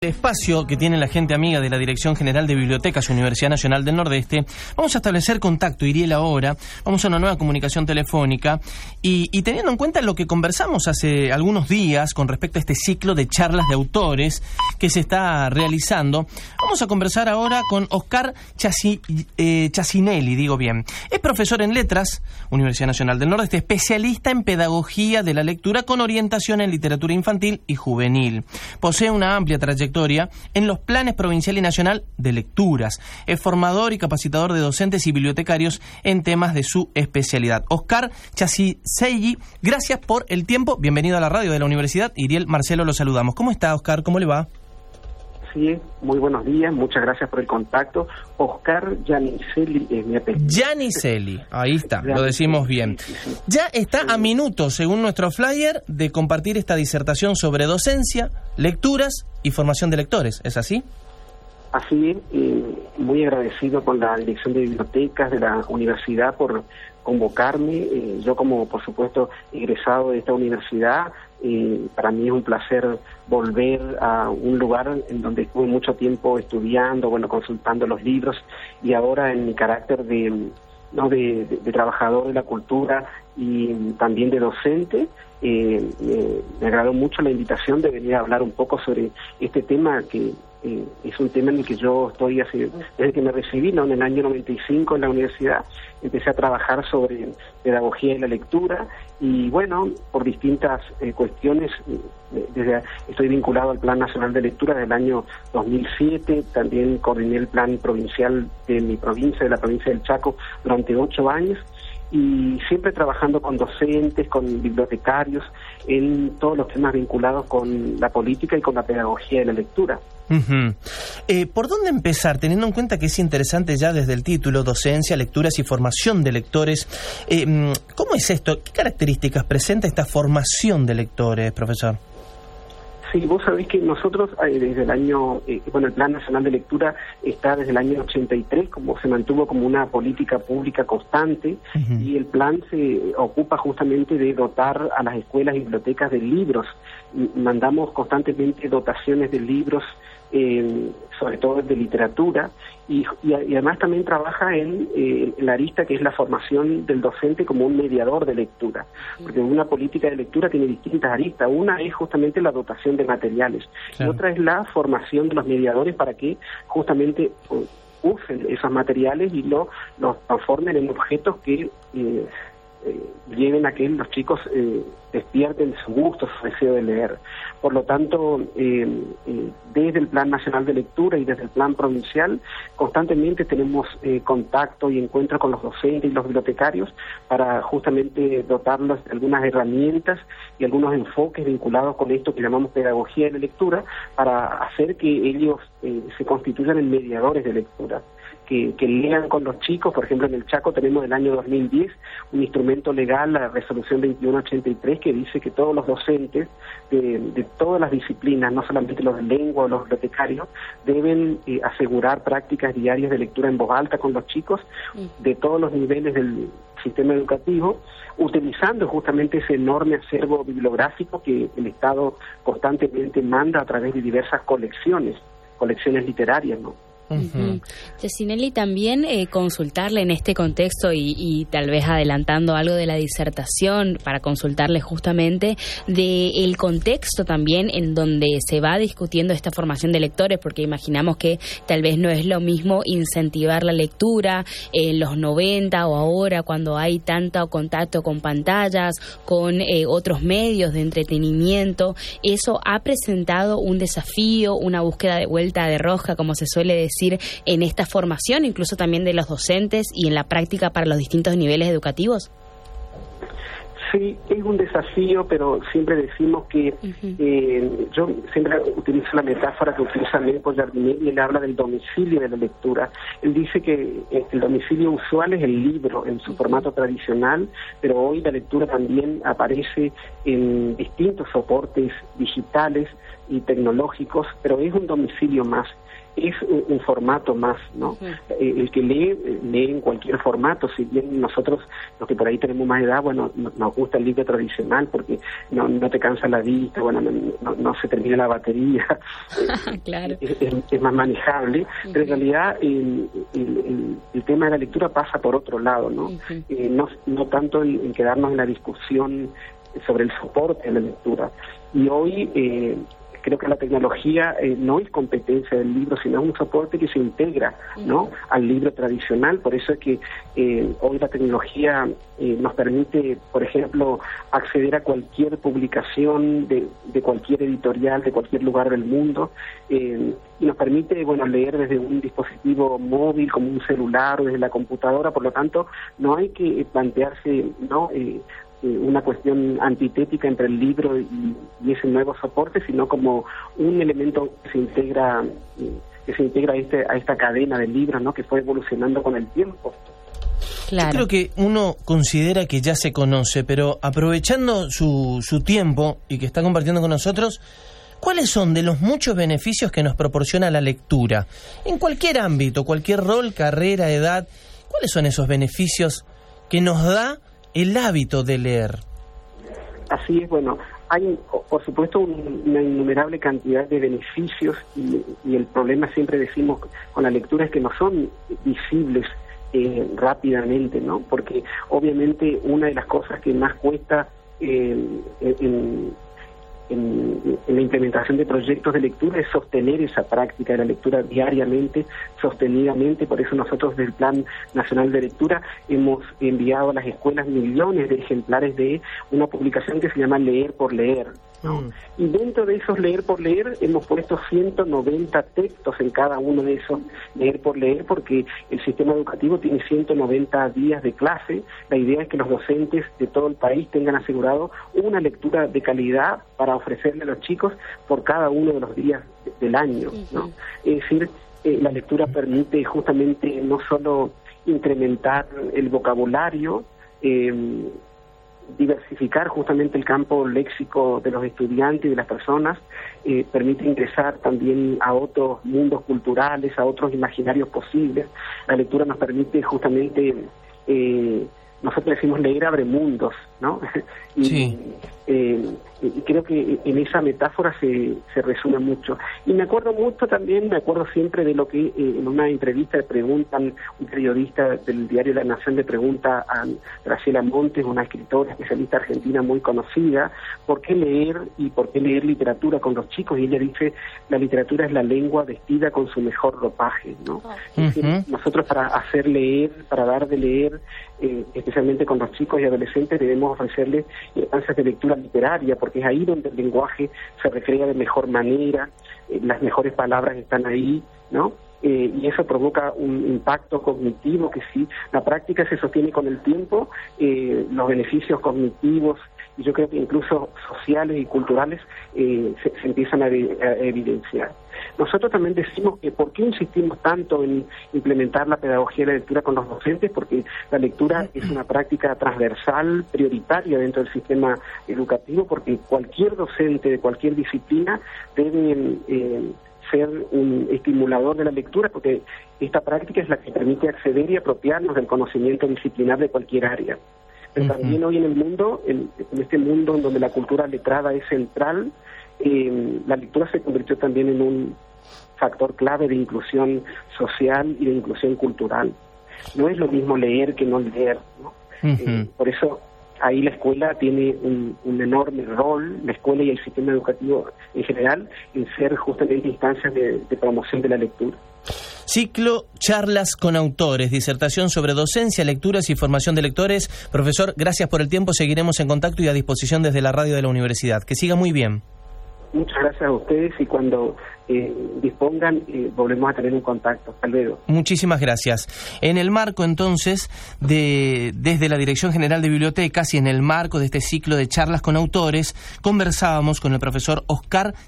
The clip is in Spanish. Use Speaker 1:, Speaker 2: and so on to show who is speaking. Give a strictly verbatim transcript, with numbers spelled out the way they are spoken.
Speaker 1: El espacio que tiene la gente amiga de la Dirección General de Bibliotecas Universidad Nacional del Nordeste, vamos a establecer contacto, Iriel, ahora, vamos a una nueva comunicación telefónica y, y teniendo en cuenta lo que conversamos hace algunos días con respecto a este ciclo de charlas de autores que se está realizando, vamos a conversar ahora con Oscar Chasi, eh, Chasinelli, digo bien. Es profesor en Letras, Universidad Nacional del Nordeste, especialista en Pedagogía de la Lectura con orientación en Literatura Infantil y Juvenil. Posee una amplia trayectoria en los planes provincial y nacional de lecturas. Es formador y capacitador de docentes y bibliotecarios en temas de su especialidad. Oscar Chasinelli, gracias por el tiempo. Bienvenido a la radio de la universidad. Iriel, Marcelo, lo saludamos. ¿Cómo está, Oscar? ¿Cómo le va?
Speaker 2: Sí, muy buenos días, muchas gracias por el contacto. Oscar Gianicelli es mi apellido.
Speaker 1: Gianicelli, ahí está, lo decimos bien. Ya está a minutos, según nuestro flyer, de compartir esta disertación sobre docencia, lecturas y formación de lectores, ¿es así?
Speaker 2: Así es, eh, muy agradecido con la Dirección de Bibliotecas de la universidad por convocarme. Eh, yo como, por supuesto, egresado de esta universidad, eh, para mí es un placer volver a un lugar en donde estuve mucho tiempo estudiando, bueno, consultando los libros, y ahora en mi carácter de, no, de, de, de trabajador de la cultura y también de docente, eh, me, me agradó mucho la invitación de venir a hablar un poco sobre este tema que Eh, es un tema en el que yo estoy hace, desde que me recibí, ¿no? En el año noventa y cinco en la universidad, empecé a trabajar sobre pedagogía de la lectura y bueno, por distintas eh, cuestiones, eh, desde, estoy vinculado al Plan Nacional de Lectura desde el año dos mil siete, también coordiné el plan provincial de mi provincia, de la provincia del Chaco, durante ocho años, y siempre trabajando con docentes, con bibliotecarios, en todos los temas vinculados con la política y con la pedagogía de la lectura.
Speaker 1: Uh-huh. Eh, ¿Por dónde empezar? Teniendo en cuenta que es interesante ya desde el título, docencia, lecturas y formación de lectores. Eh, ¿Cómo es esto? ¿Qué características presenta esta formación de lectores, profesor?
Speaker 2: Sí, vos sabés que nosotros eh, desde el año, eh, bueno, el Plan Nacional de Lectura está desde el año ochenta y tres, como se mantuvo como una política pública constante, uh-huh. Y el plan se ocupa justamente de dotar a las escuelas y bibliotecas de libros. Mandamos constantemente dotaciones de libros, eh, sobre todo de literatura, y, y, y además también trabaja en, eh, en la arista que es la formación del docente como un mediador de lectura, porque una política de lectura tiene distintas aristas. Una es justamente la dotación de materiales, claro. Y otra es la formación de los mediadores para que justamente uh, usen esos materiales y lo, los transformen en objetos que eh, eh, lleven a que los chicos eh, despierten su gusto, su deseo de leer. Por lo tanto, eh, eh, desde el Plan Nacional de Lectura y desde el Plan Provincial, constantemente tenemos eh, contacto y encuentro con los docentes y los bibliotecarios para justamente dotarlos de algunas herramientas y algunos enfoques vinculados con esto que llamamos pedagogía de la lectura, para hacer que ellos eh, se constituyan en mediadores de lectura. Que, que lean con los chicos. Por ejemplo, en el Chaco tenemos del año dos mil diez un instrumento legal, la resolución veintiuno ochenta y tres, que dice que todos los docentes de, de todas las disciplinas, no solamente los de lengua o los bibliotecarios, deben eh, asegurar prácticas diarias de lectura en voz alta con los chicos de todos los niveles del sistema educativo, utilizando justamente ese enorme acervo bibliográfico que el Estado constantemente manda a través de diversas colecciones, colecciones literarias, ¿no?
Speaker 3: Uh-huh. Chasinelli, también eh, consultarle en este contexto y, y tal vez adelantando algo de la disertación, para consultarle justamente del contexto también en donde se va discutiendo esta formación de lectores, porque imaginamos que tal vez no es lo mismo incentivar la lectura en los noventa o ahora, cuando hay tanto contacto con pantallas, con eh, otros medios de entretenimiento. Eso ha presentado un desafío, una búsqueda de vuelta de rosca, como se suele decir, en esta formación, incluso también de los docentes y en la práctica para los distintos niveles educativos?
Speaker 2: Sí, es un desafío, pero siempre decimos que uh-huh. eh, yo siempre utilizo la metáfora que utiliza Melco Giardinelli. Él habla del domicilio de la lectura. Él dice que el domicilio usual es el libro en su formato tradicional, pero hoy la lectura también aparece en distintos soportes digitales, y tecnológicos, pero es un domicilio más. Es un, un formato más, ¿no? Sí. Eh, el que lee, lee en cualquier formato, si bien nosotros, los que por ahí tenemos más edad, bueno, no, nos gusta el libro tradicional porque no, no te cansa la vista, bueno, no, no, no se termina la batería,
Speaker 3: claro.
Speaker 2: es, es, es más manejable, uh-huh. pero en realidad el, el, el, el tema de la lectura pasa por otro lado, ¿no? Uh-huh. Eh, no, no tanto en, en quedarnos en la discusión sobre el soporte de la lectura. Y hoy... Eh, creo que la tecnología eh, no es competencia del libro, sino un soporte que se integra, ¿no?, al libro tradicional. Por eso es que eh, hoy la tecnología eh, nos permite, por ejemplo, acceder a cualquier publicación de, de cualquier editorial, de cualquier lugar del mundo, eh, y nos permite, bueno, leer desde un dispositivo móvil, como un celular o desde la computadora. Por lo tanto, no hay que plantearse, ¿no?, eh, una cuestión antitética entre el libro y, y ese nuevo soporte, sino como un elemento que se integra que se integra a, este, a esta cadena del libro, ¿no?, que fue evolucionando con el tiempo.
Speaker 1: Claro. Yo creo que uno considera que ya se conoce, pero aprovechando su, su tiempo y que está compartiendo con nosotros, ¿cuáles son de los muchos beneficios que nos proporciona la lectura? En cualquier ámbito, cualquier rol, carrera, edad, ¿cuáles son esos beneficios que nos da el hábito de leer?
Speaker 2: Así es, bueno, hay por supuesto un, una innumerable cantidad de beneficios y, y el problema, siempre decimos, con la lectura es que no son visibles eh, rápidamente, ¿no? Porque obviamente una de las cosas que más cuesta eh, en, en, en la implementación de proyectos de lectura es sostener esa práctica de la lectura diariamente, sostenidamente. Por eso nosotros del Plan Nacional de Lectura hemos enviado a las escuelas millones de ejemplares de una publicación que se llama Leer por Leer, ¿no? Mm. Y dentro de esos Leer por Leer hemos puesto ciento noventa textos en cada uno de esos Leer por Leer, porque el sistema educativo tiene ciento noventa días de clase. La idea es que los docentes de todo el país tengan asegurado una lectura de calidad para ofrecerle a los chicos por cada uno de los días del año, ¿no? Uh-huh. Es decir, eh, la lectura permite justamente no solo incrementar el vocabulario, eh, diversificar justamente el campo léxico de los estudiantes y de las personas, eh, permite ingresar también a otros mundos culturales, a otros imaginarios posibles. La lectura nos permite justamente, eh, nosotros decimos leer abre mundos, ¿no? y,
Speaker 1: sí.
Speaker 2: eh, y creo que en esa metáfora se, se resume mucho. Y me acuerdo mucho también, me acuerdo siempre de lo que eh, en una entrevista le preguntan, un periodista del diario La Nación le pregunta a Graciela Montes, una escritora especialista argentina muy conocida, ¿por qué leer y por qué leer literatura con los chicos? Y ella dice, la literatura es la lengua vestida con su mejor ropaje, ¿no? Uh-huh. Es decir, nosotros para hacer leer, para dar de leer, eh, especialmente con los chicos y adolescentes, debemos ofrecerles instancias de lectura literaria, porque es ahí donde el lenguaje se recrea de mejor manera, eh, las mejores palabras están ahí, ¿no? Eh, y eso provoca un impacto cognitivo que, si la práctica se sostiene con el tiempo, eh, los beneficios cognitivos, y yo creo que incluso sociales y culturales, eh, se, se empiezan a, de, a evidenciar. Nosotros también decimos que ¿por qué insistimos tanto en implementar la pedagogía de la lectura con los docentes? Porque la lectura es una práctica transversal, prioritaria dentro del sistema educativo, porque cualquier docente de cualquier disciplina debe eh, ser un estimulador de la lectura, porque esta práctica es la que permite acceder y apropiarnos del conocimiento disciplinar de cualquier área. Pero uh-huh. también hoy en el mundo, en, en este mundo en donde la cultura letrada es central, eh, la lectura se convirtió también en un factor clave de inclusión social y de inclusión cultural. No es lo mismo leer que no leer, ¿no? Uh-huh. Eh, por eso ahí la escuela tiene un, un enorme rol, la escuela y el sistema educativo en general, en ser justamente instancias de, de promoción de la lectura.
Speaker 1: Ciclo Charlas con Autores, disertación sobre docencia, lecturas y formación de lectores. Profesor, gracias por el tiempo, seguiremos en contacto y a disposición desde la radio de la universidad. Que siga muy bien.
Speaker 2: Muchas gracias a ustedes y cuando eh, dispongan eh, volvemos a tener un contacto. Hasta luego.
Speaker 1: Muchísimas gracias. En el marco entonces de desde la Dirección General de Bibliotecas y en el marco de este ciclo de charlas con autores, conversábamos con el profesor Oscar